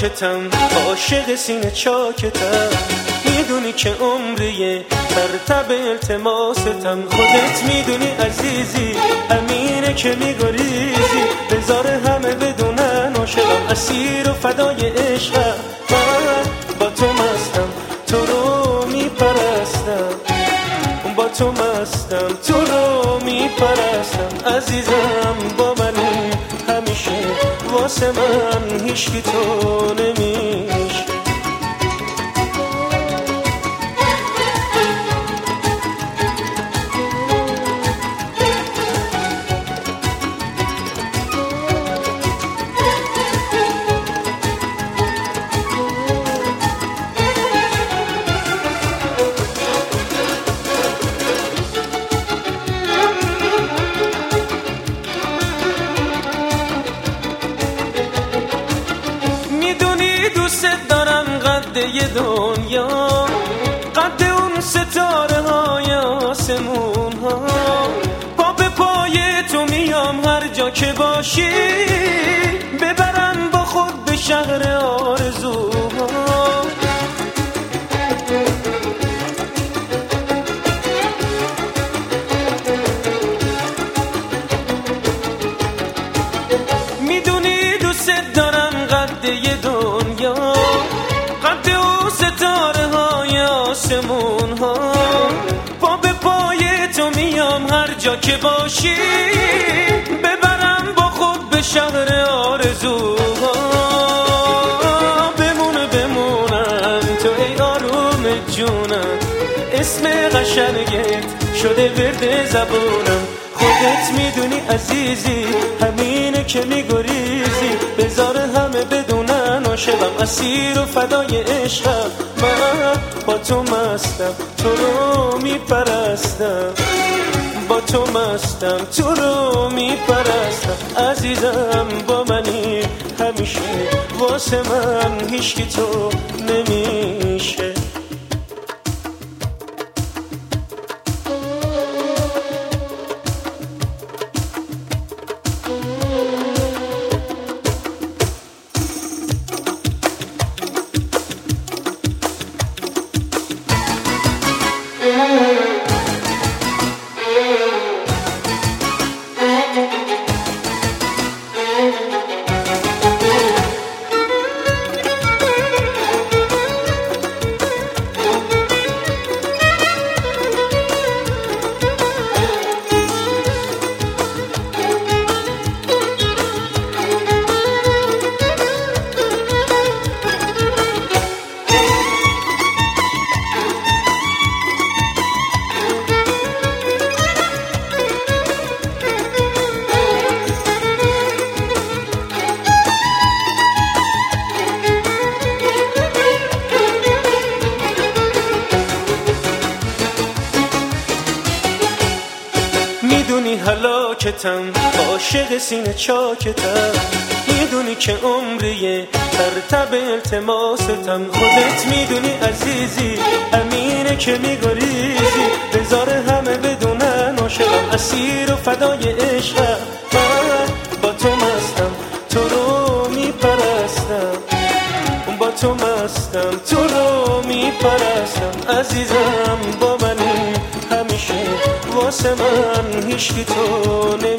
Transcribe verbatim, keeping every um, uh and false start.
هلاکتم، عاشق سینه چاکتم. میدونی که عمریه ترتب التماستم. خودت میدونی عزیزی امینه که میگریزی. بذار همه بدونن عاشقم، اسیر و فدای عشقم. من با تو مستم، تو رو میپرستم. با تو مستم، تو رو میپرستم. عزیزم با منی همیشه، واسه من هیچکی تو نمیشه. دوست دارم قد یه دنیا، قد اون ستاره های آسمون ها. پا به پای تو میام هر جا که باشی، ببرم با خود به شهر آرزوها. میدونی دوست دارم قد یه دنیا، قد او ستاره های آسمون ها. پا به پای تو میام هر جا که باشی، ببرم با خود به شهر آرزوها. بمونه بمونم تو ای آروم جونم، اسم قشنگت شده ورد زبونم. خودت میدونی عزیزی همینه که میگریزی. بذار همه بدونن عاشقم، اسیر و فدای عشقم. من با تو مستم، تو رو میپرستم. با تو مستم، تو رو میپرستم. عزیزم با منی همیشه، واسه من هیچکی تو نمیشه. میدونی هلاکتم، عاشق سینه چاکتم. میدونی که عمریه ترتب التماستم. خودت میدونی عزیزی امینه که میگریزی. بذار همه بدونن عاشقم، اسیر و فدای عشقم. من با تو مستم، تو رو میپرستم. با تو مستم، تو رو میپرستم. عزیزم با منی همیشه، واسه من هیچکی تو